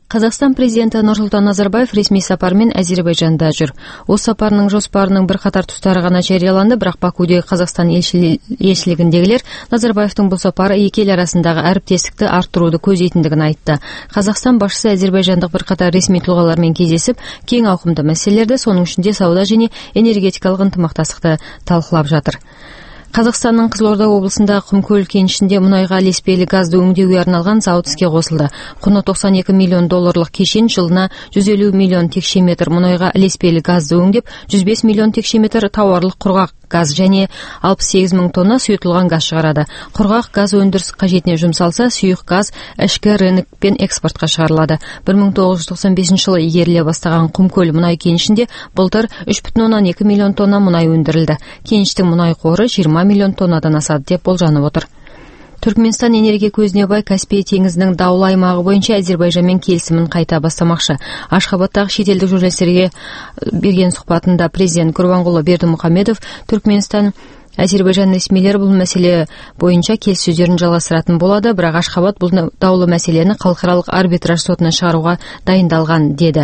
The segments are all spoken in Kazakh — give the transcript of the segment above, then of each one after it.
Қазақстан президенті Нұрсұлтан Назарбаев ресми сапармен Әзербайжанда жүр. Осы сапарының жоспарының бірқатар тұстары ғана жарияланды, бірақ Бакудегі Қазақстан елшілігіндегілер Назарбаевтың бұл сапары екі ел арасындағы әріптестікті арттыруды көздейтіндігін айтты. Қазақстан басшысы әзербайжандық бірқатар ресми тұлғалармен кездесіп, кең ауқымды мәселелерді, соның ішінде сауда және энергетикалық ынтымақтастықты талқылап жатыр. Қазақстанның Қызылорда облысында Құмкөл кенішінде мұнайға ілеспелі газды өңдеуге арналған зауыт іске қосылды. Құны $92 миллион кешен жылына 150 миллион текше метр мұнайға ілеспелі газды өңдеп, 105 миллион текше метр тауарлық құрғақ газ және 68 мың тонна сұйытылған газ шығарады. Құрғақ газ өндіріс қажетіне жұмсалса, сұйық газ ішкі рынок пен экспортқа шығарылады. 1995 жылы игеріле бастаған Құмкөл мұнай кенішінде былтыр 3,2 миллион тонна мұнай өндірілді. Кеніштің мұнай қоры 20 миллион тоннадан асады деп болжанып отыр. Түркменстан энергия көзіне бай Каспий теңізінің даулы аймағы бойынша Әзербайжанмен келісімін қайта бастамақшы. Ашхабадтағы шетелдік журналистерге берген сұхбатында президент Гурбангулы Бердімұхамедов Түркменстан Әзербайжан ресмилері бұл мәселе бойынша келіссөздерін жалғастыратын болады, бірақ Ашхабад бұл даулы мәселені халықаралық арбитраж сотына шығаруға дайындалған деді.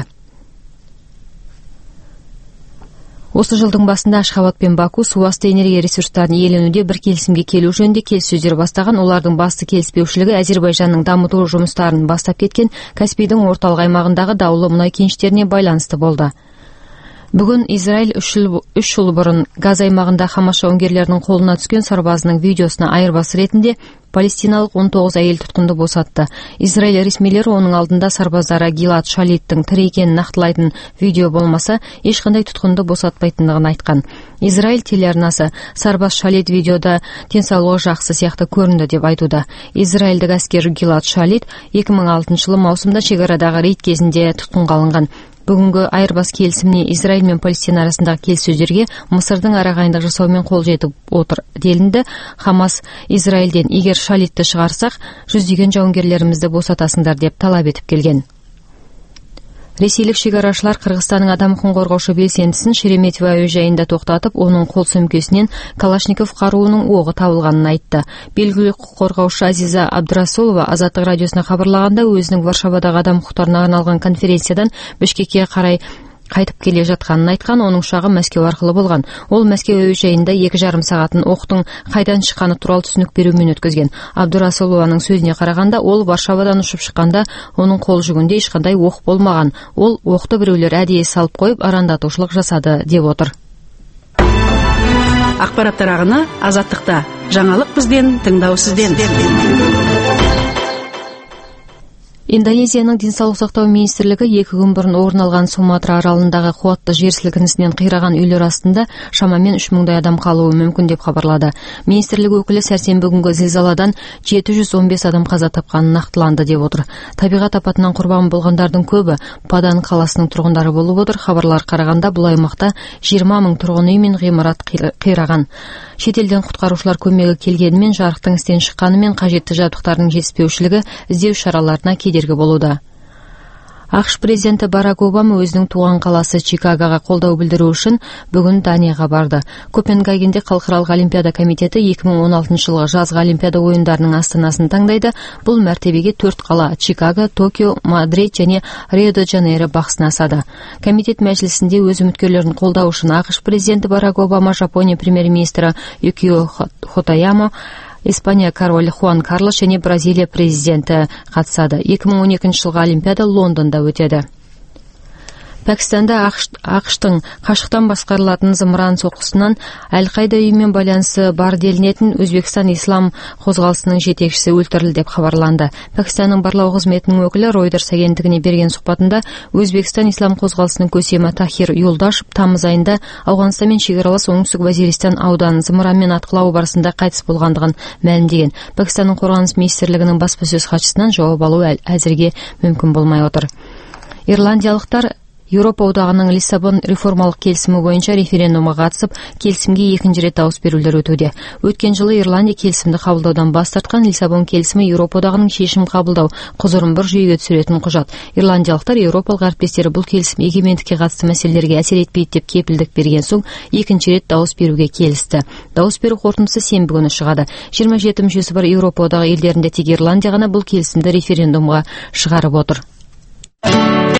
Осы жылдың басында Ашхабад пен Баку суасты энергия ресурстарын иеленуде бір келісімге келу жөнінде келіссөздер бастаған. Олардың басты келіспеушілігі Әзербайжанның дамыту жұмыстарын бастап кеткен Каспийдің орталық аймағындағы даулы мұнай кеніштеріне байланысты болды. Бүгін Израиль 3 жыл бұрын Газ аймағында Хамас жауынгерлерінің қолына түскен сарбазының видеосына айырбас ретінде палестиналық 19 әйел тұтқынды босатты. Израиль ресмилері оның алдында сарбаздары Гилад Шалиттің тірі екенін нақтылайтын видео болмаса, ешқандай тұтқынды босатпайтындығын айтқан. Израиль телеарнасы сарбаз Шалит видеода денсаулығы жақсы сияқты көрінді деп айтуда. Израильдік әскер Гилад Шалит 2006 жылы маусымда шекарадағы рейд кезінде тұтқынға алынған. Бүгінгі айырбас келісіміне Израиль мен Палестина арасындағы келіссөздерге Мысырдың арағайындық жасауымен қол жетіп отыр делінді. Хамас Израильден егер Шалитті шығарсақ, жүздеген жауынгерлерімізді босатасыңдар деп талап етіп келген. Ресейлік шекарашылар Қырғызстанның адам құқығын қорғаушы белсендісін Шереметьево әуежайында тоқтатып, оның қол сөмкесінен Калашников қаруының оғы табылғанын айтты. Белгілі құқық қорғаушы Азиза Абдрасулова Азаттық радиосына хабарлағанда, өзінің Варшавадағы адам құқықтарына арналған конференциядан Бішкекке қарай қайтып келе жатқанын айтқан. Оның ұшағы Мәскеу арқылы болған. Ол Мәскеу әуежайында 2,5 сағатын оқтың қайдан шыққаны туралы түсінік берумен өткізген. Абдрасулованың сөзіне қарағанда, ол Варшавадан ұшып шыққанда оның қол жүгінде ешқандай оқ болмаған. Ол оқты біреулер әдейі салып қойып арандатушылық жасады деп отыр. Ақпараттар ағыны Азаттықта. Жаңалық бізден, тыңдау сізден. Индонезияның денсаулық сақтау министрлігі 2 күн бұрын орын алған Суматра аралындағы қуатты жер сілкінісінен қираған үйлер астында шамамен 3000 адам қалуы мүмкін деп хабарлады. Министрлік өкілі сәрсенбі күнгі зілзаладан 715 адам қаза тапқанын нақтыланды деп отыр. Табиғат апатынан құрбан болғандардың көбі Падан қаласының тұрғындары болып отыр. Хабарлар қарағанда бұл аймақта 20 мың тұрғын үй мен ғимарат қираған. Шетелден құтқарушылар көмегі келгенімен, жарықтың істен шыққанымен қажетті жабдықтардың жетіспеушілігі іздеу шараларына кедергі болуда. ақш президенті Барак Обама өзінің туған қаласы Чикагоға қолдау білдіру үшін бүгін Данияға барды. Копенгагенде халықаралық олимпиада комитеті 2016 жылғы жазғы олимпиада ойындарының астанасын таңдайды. Бұл мәртебеге 4 қала Чикаго, Токио, Мадрид және Рио-де-Жанейро бақ сынасады. Комитет мәжілісінде өз үміткерлерін қолдау үшін ақш президенті Барак Обама, Жапония премьер-министрі Юкио Хатаяма, Испания королі Хуан Карлос және Бразилия президенті қатысады. 2012 жылғы олимпиада Лондонда өтеді. Пәкістанда ақштың қашықтан басқарылатын зымыран соққысынан Әл-Қайда ұйымымен байланысы бар делінетін Өзбекстан ислам қозғалысының жетекшісі өлтірілді деп хабарланды. Пәкістанның барлау қызметінің өкілі Reuters агенттігіне берген сұхбатында Өзбекстан ислам қозғалысының көсемі Тахир Юлдашев тамыз айында Ауғанстанмен шекаралас оңтүстік Вазиристан ауданын зымыранмен атқылау барысында қайтыс болғандығын мәлімдеген. Пәкістанның қорғаныс министрлігінің баспасөз хатшысынан жауап алу әзірге мүмкін болмай отыр. Ирландиялықтар Еуропа одағының Лиссабон реформалық келісімі бойынша референдумға қатысып, келісімге екінші рет дауыс берулер өтуде. Өткен жылы Ирландия келісімді қабылдаудан бас тартқан. Лиссабон келісімі Еуропа одағының шешім қабылдау құзырын бір жүйеге түсіретін құжат. Ирландиялықтар Еуропалық әріптестері бұл келісім егемендікке қатысты мәселелерге әсер етпейді деп кепілдік берген соң, екінші рет дауыс беруге келісті. Дауыс беру қорытындысы сенбі күні шығады. 27 мүшесі бар Еуропа одағы елдерінде тек Ирландия ғана бұл келісімді референдумға шығарып отыр.